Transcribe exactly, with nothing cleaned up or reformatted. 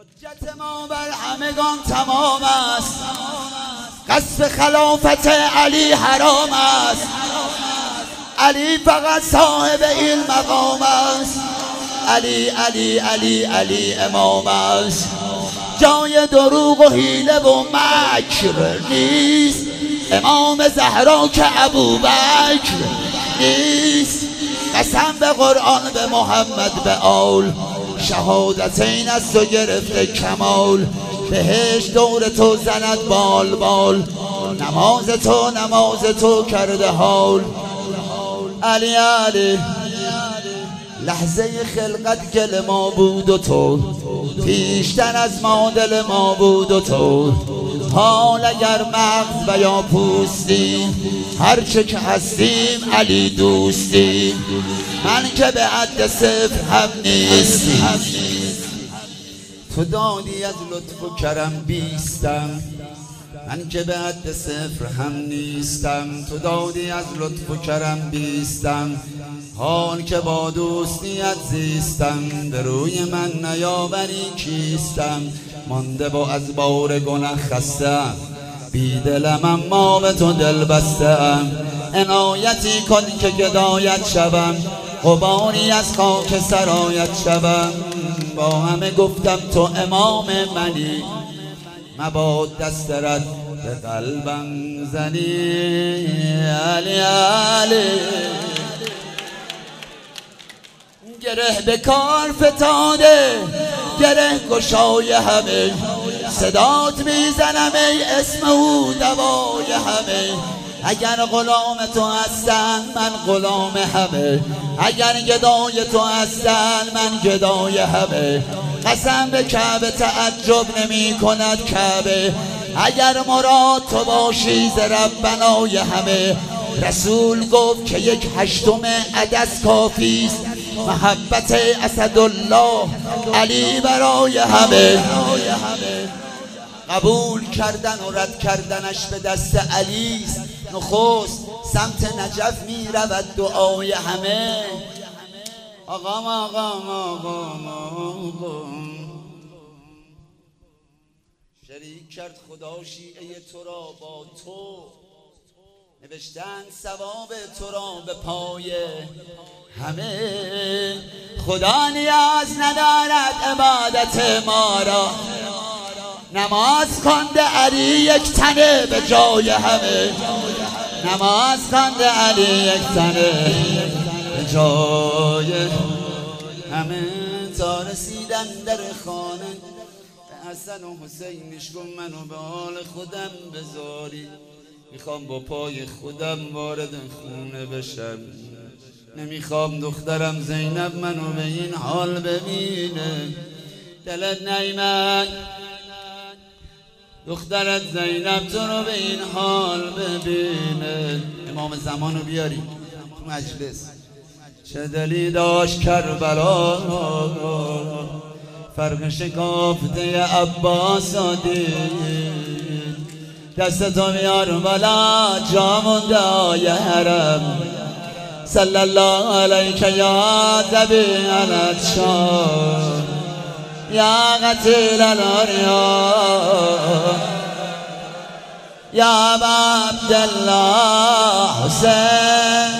حجت ما بر همگان تمام است، قصد خلافت علی حرام است. علی فقط صاحب این مقام است. علی علی علی علی امام است. جای دروغ و حیله و مکر نیست. امام زهرا که ابوبکر نیست. قسم به قرآن به محمد به آل، شهادتین است و گرفته کمال. بهشت دور تو زند بال بال، نماز تو نماز تو کرده حال. علی علی لحظه خلقت گل ما بود و تو، پیشتر از ما دل ما بود و تو. حال اگر مغز و یا پوستیم، هرچه که هستیم علی دوستیم. من که به عد صفر هم نیستیم. تو دادی از لطف و کرم بیستم، من که به حد صفر هم نیستم. تو دادی از لطف و کرم بیستم، حال که با دوستیت زیستم. به روی من نیاوری کیستم، مانده با از بار گناه خستم. بی دلم اما به تو دل بستم. عنایتی کن که گدایت شوم، غباری از خاک سرایت شوم. با همه گفتم تو امام منی، مباد دست رد به قلبم زنی. علی علی گره به کار فتاده، گره گشای همه. صدات میزنم ای اسم او دوای همه. اگر غلام تو هستن من غلام همه، اگر گدای تو هستن من گدای همه. قسم به کعبه تعجب نمی کند کعبه، اگر مراد تو باشی ز ربنای همه. رسول گفت که یک هشتم عدس کافی است، محبت اسدالله علی برای همه. قبول کردن و رد کردنش به دست علی است. نخست سمت نجف می رود دعای همه. آقام آقام آقام آقام شریک کرد خدا شیعه تو را با تو، نوشتن ثواب تو را به پای همه. خدا نیاز ندارد عبادت ما را، نماز خونده علی یک تنه به جای همه. نماز خونده علی یک تنه به جای همه. تا رسیدن در خانه به حسن و حسینش گفت منو به حال خودم بذاری، میخوام با پای خودم وارد خونه بشم. نمیخوام دخترم زینب منو به این حال ببینه. دلت نیامد دخترت زینب تو رو به این حال ببینه. امام زمانو بیاری تو مجلس. چه دلی داشت کربلا، فرق شکافته عباس دید. دست تو بیار بالا جا مونده آی حرم. صلی الله علیک یا ذبیح الاتشار، یا قتیل الاریا، یا ابا عبدالله حسین.